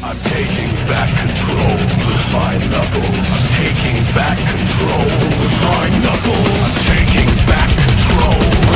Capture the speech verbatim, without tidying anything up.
I'm taking back control with my knuckles. I'm taking back control with my knuckles. I'm taking back control.